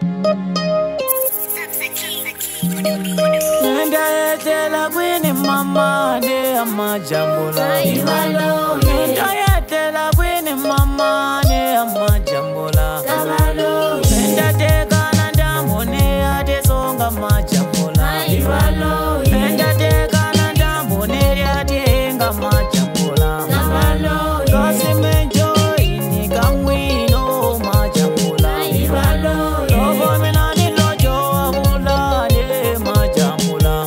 Ndayetela kwini mama ne amajambula Ndayetela kwini mama ne amajambula Ndateka na ndambo ne atesonga majambula Ndateka na ndambo ne atenga majambula Kasi menjoy ni kamwino majambula Lobo menani lojo abula ne majambula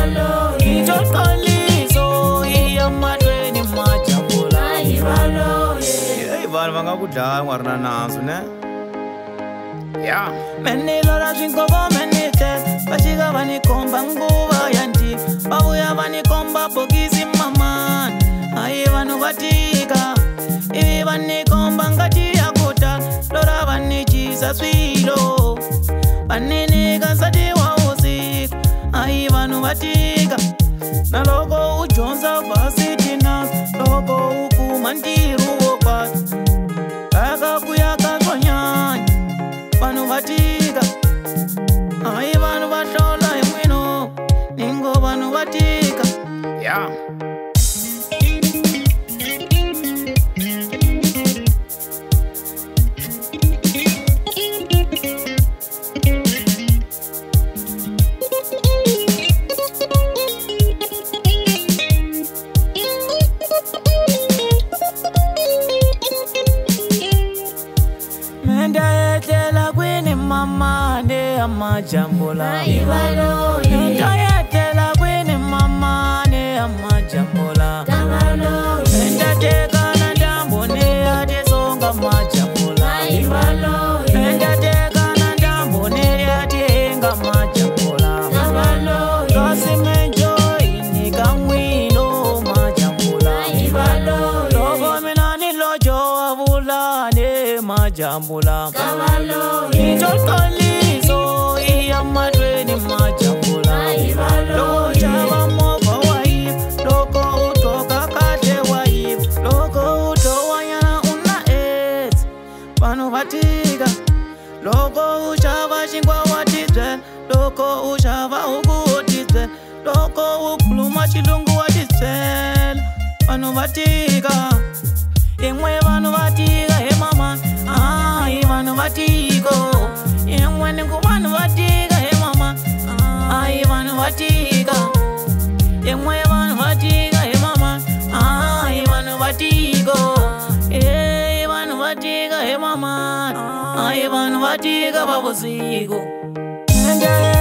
Itotolizo iya madweni majambula Ivalo vanga kudala ngwarna nazo ne Yeah. Many lora zinkoba menite, bachiga vani komba nguva yanti, babuya vani komba bogizi mama. Aye vanu vatika, ivi vani komba ngati yakuta, lora vani chisa swilo, vani nika sati wa usiku. Aye vanu vatika, na loko ujonza vasitina, loko ukumandiru wopati, kaka kuyaka konyanya. Vanu vatika, ayi vanu vatola imwino, ningo vanu vatika. Yeah. Ndayetela kwini mama ne amajambula Ndayetela kwini mama ne amajambula Ndateka na ndambo ne atesonga majambula Ndateka na ndambo ne atenga majambula Kasi menjoy ni kamwino majambula Lobo menani lojo abula ne majambula Itotolizo iya madweni majambula Loko chava mova waif, loko utoka kate waif, loko utowanyana una AIDS Vanu vatika, loko uchava shingwa watizwe, loko uchava ugu watizwe, loko ukuluma chilungu watizwe Vanu vatika, imwe vanu vatika he mama Ayi vanu vatiko, imwe ningu vanu vatika he mama Ayi vanu vatika, imwe vanu vatika he mama Ayi vanu vatiko, vanu vatika he mama Ayi vanu vatika babusiko